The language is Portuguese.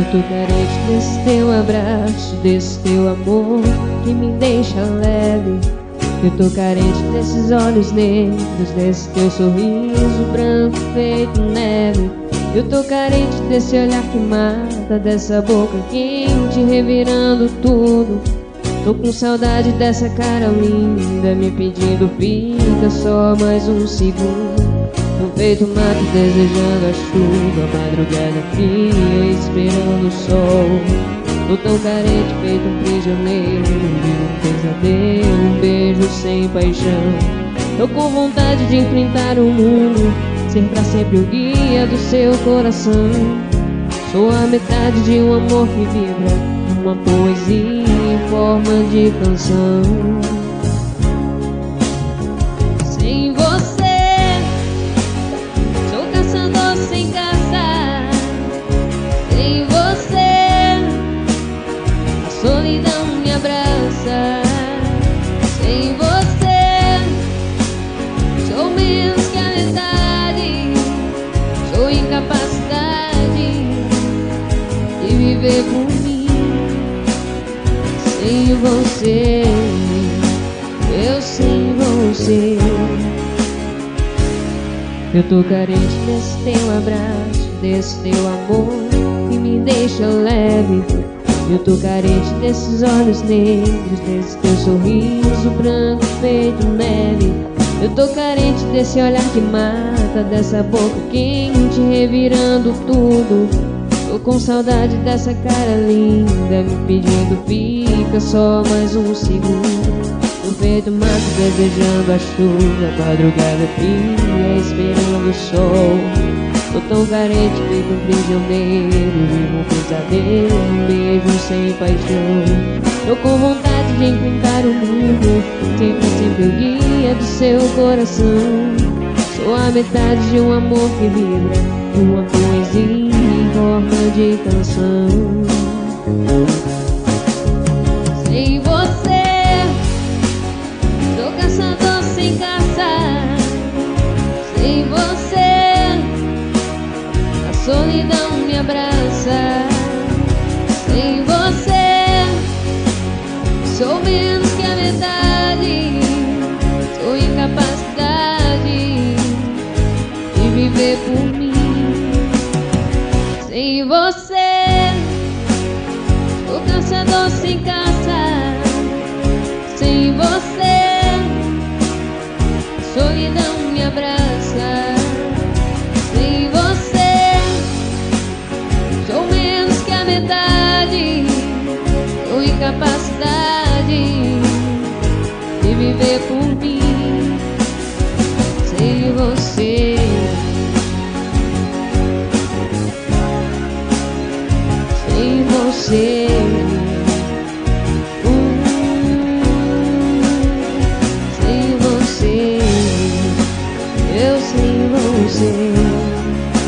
tô carente desse teu abraço, desse teu amor que me deixa leve. Eu tô carente desses olhos negros, desse teu sorriso branco feito neve. Eu tô carente desse olhar que mata, dessa boca quente revirando tudo. Tô com saudade dessa cara linda me pedindo fica só mais um segundo. No peito mato desejando a chuva, a madrugada fria esperando o sol. Tô tão carente feito um prisioneiro de um pesadelo, um beijo sem paixão. Tô com vontade de enfrentar o mundo, ser pra sempre o guia do seu coração. Sou a metade de um amor que vibra, uma poesia em forma de canção. Sem você, sou caçador sem caçar. Sem você, a solidão me abraça. Sem você, sou menos que a metade. Sou incapacidade de viver por mim. Sem você, eu sem você. Eu tô carente desse teu abraço, desse teu amor que me deixa leve. Eu tô carente desses olhos negros, desse teu sorriso branco feito neve. Eu tô carente desse olhar que mata, dessa boca quente revirando tudo. Tô com saudade dessa cara linda me pedindo fica só mais um segundo. No peito mato desejando a chuva, a madrugada fria esperando o sol. Tô tão carente feito um prisioneiro, vivo um pesadelo, um beijo sem paixão. Tô com vontade de enfrentar o mundo, sempre o guia do seu coração. Sou a metade de um amor que vibra, uma poesia em forma de canção. Sem você, sou caçador sem caçar. Sem você, a solidão me abraça. Sem você, sou menos que a metade. Sou incapacidade de viver por mim. Sem você, sou caçador sem caçar. Sem você, a solidão me abraça. Sem você, sou menos que a metade. Sou incapacidade de viver por mim. Sem você, sem você, sem você, eu sem você.